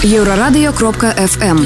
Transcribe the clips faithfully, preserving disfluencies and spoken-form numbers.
Еўрарадыё кропка эф эм.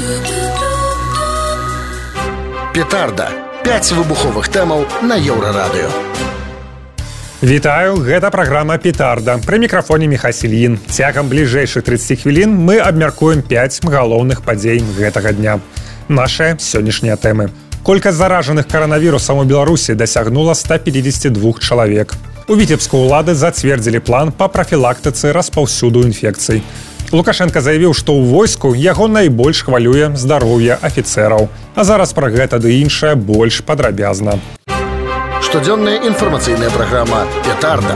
Петарда. пяць выбуховых тэмаў на Еўрарадыё. Вітаю, гэта праграма «Петарда». Пры мікрафоне Міхась Ільін. Цягам бліжэйшых трыццаці хвілін мы абмяркуем пяць галоўных падзей гэтага дня. Нашыя сённяшнія тэмы. Колькасць заражаных каранавірусам у Беларусі дасягнула ста пятьдесят два чалавек. У Віцебску ўлады зацвердзілі план па прафілактыцы распаўсюду інфекцый. Лукашенко заявіў, што ў войску яго найбольш хвалюе здароўе афіцэраў. А зараз пра гэта ды іншае больш падрабязна. Штодзённая інфармацыйная праграма «Петарда».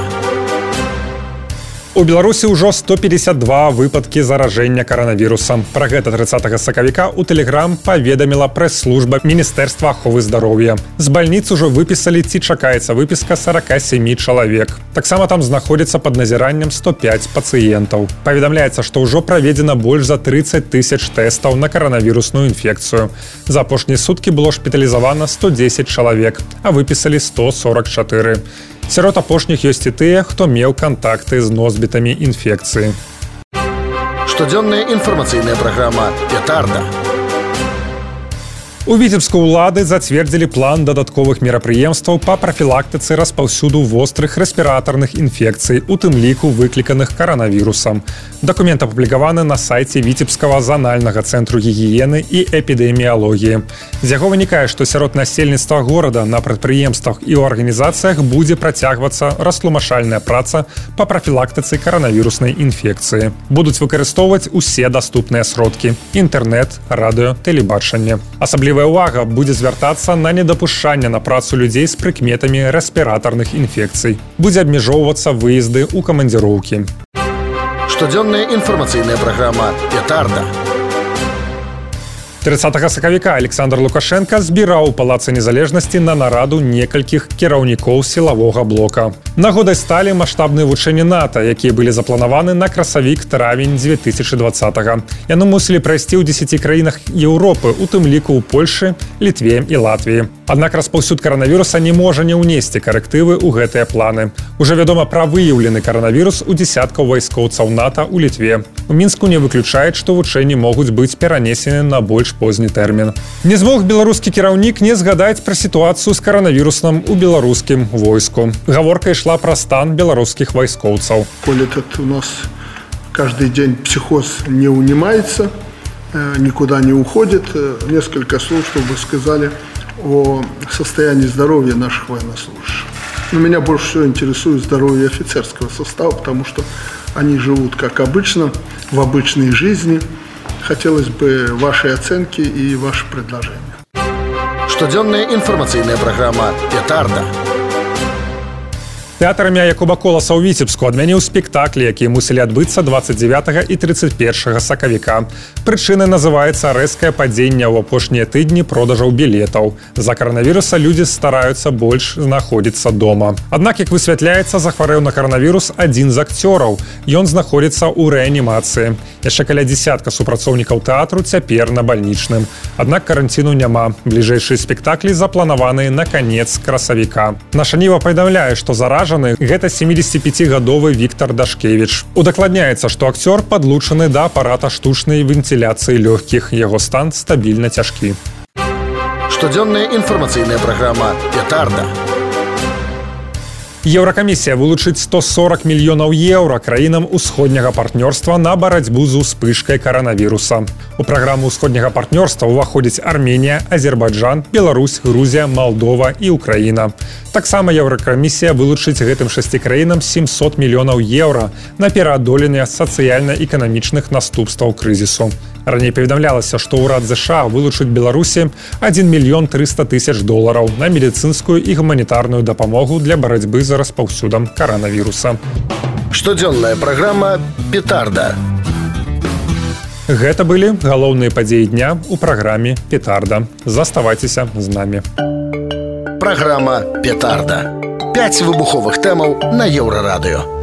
У Беларусі ўжо сто пятьдесят два выпадкі заражэння каранавірусам. Пра гэта трыццатага сакавіка ў Тэлеграм паведаміла прэс-служба Міністэрства аховы здароўя. З бальніц ужо выпісалі ці чакаецца выпіска сорок семь чалавек. Таксама там знаходзіцца пад назіраннем сто пять пацыентаў. Паведамляецца, што ўжо праведзена больш за тридцать тысяч тэстаў на каранавірусную інфекцыю. За апошнія суткі было шпіталізавана сто десять чалавек, а выпісалі сто сорок четыре. Сярод апошніх ёсць і тыя, хто меў кантакты з носьбітамі інфекцыі. Штодзённая інфармацыйная праграма «Петарда». У Віцебску ўлады зацвердзілі план дадатковых мерапрыемстваў па прафілактыцы распаўсюду вострых рэспіратарных інфекцый, у тым ліку выкліканых каранавірусам. Дакумент апублікаваны на сайце Віцебскага занальнага цэнтру гігіены і эпідэміялогіі. З яго вынікае, што сярод насельніцтва горада на прадпрыемствах і ў арганізацыях будзе працягвацца растлумачальная праца па прафілактыцы каранавіруснай інфекцыі. Будуць выкарыстоўваць усе даступныя сродкі – інтэрнэт, радыё, тэлебачанне. Асаблівая ўвага будзе звяртацца на недапушчанне на працу людзей з прыкметамі рэспіратарных інфекцый. Будзе абмяжоўвацца выезды ў камандзіроўкі. Штодзённая інфармацыйная праграма «Петарда». трыццатага сакавіка Александр Лукашенко збіраў у Палацы Незалежнасці на нараду некалькіх кіраўнікоў сілавога блока. Нагодай сталі маштабныя вучэнні НАТО, якія былі запланаваны на красавік-травень две тысячи двадцатага. Яны мусілі прайсці ў дзесяці краінах Еўропы, у тым ліку ў Польшы, Літве і Латвіі. Аднак распаўсюд каранавіруса не можа не ўнесці карэктывы ў гэтыя планы. Ужо вядома пра выяўлены каранавірус у дзясяткаў вайскоўцаў НАТО ў Літве. У Мінску не выключаюць, што вучэнні могуць быць перанесены на больш позні тэрмін. Не змог беларускі кіраўнік не згадаць пра сітуацыю з каранавірусам у беларускім войску. Гаворка ішла пра стан беларускіх вайскоўцаў. Коли этот у нас каждый день психоз не унимается, никуда не уходит, несколько слов, чтобы сказали о состоянии здоровья наших военнослужащих. Но меня больше всего интересует здоровье офицерского состава, потому что они живут как обычно, в обычной жизни. Хотелось бы вашей оценки и ваши предложения. Штодзённая інфармацыйная праграма «Петарда». Тэатр імя Якуба Коласа ў Віцебску адмяніў спектаклі, якія мусілі адбыцца двадцать девятага і тридцать першага сакавіка. Прычынай называецца рэзкае падзенне ў апошнія тыдні продажаў білетаў. З-за каранавіруса людзі стараюцца больш знаходзіцца дома. Аднак, як высвятляецца, захварэў на каранавірус адзін з акцёраў. Ён знаходзіцца ў рэанімацыі. Яшчэ каля дзясятка супрацоўнікаў тэатру цяпер на бальнічным. Аднак каранціну няма. Бліжэйшыя спектаклі запланаваны на канец красавіка. Наша Ніва паведамляе, што заражаны гэта семидесятипятигадовы Віктор Дашкевіч. Удакладняецца, што акцёр падлучаны да апарата штучнай вентыляцыі лёгкіх. Яго стан стабільна цяжкі. Штодзённая інфармацыйная праграма «Петарда». Еўракамісія вылучыць сто сорок мільёнаў еўра краінам усходняга партнёрства на барацьбу з успышкай каранавіруса. У праграму усходняга партнёрства ўваходзіць Арменія, Азербайджан, Беларусь, Грузія, Малдова і Украіна. Таксама Еўракамісія вылучыць гэтым шасці краінам семьсот мільёнаў еўра на пераадоленне сацыяльна-эканамічных наступстваў крызісу. Раней паведамлялася, што ўрад ЗША вылучыць Беларусі адзін мільён трыста тысяч долараў на медыцынскую і гуманітарную дапамогу для барацьбы за распаўсюдам каранавіруса. Штодзённая праграма «Петарда». Гэта былі галоўныя падзеі дня ў праграме «Петарда». Заставайцеся з намі. Праграма «Петарда». пяць выбуховых тэмаў на Еўрарадыё.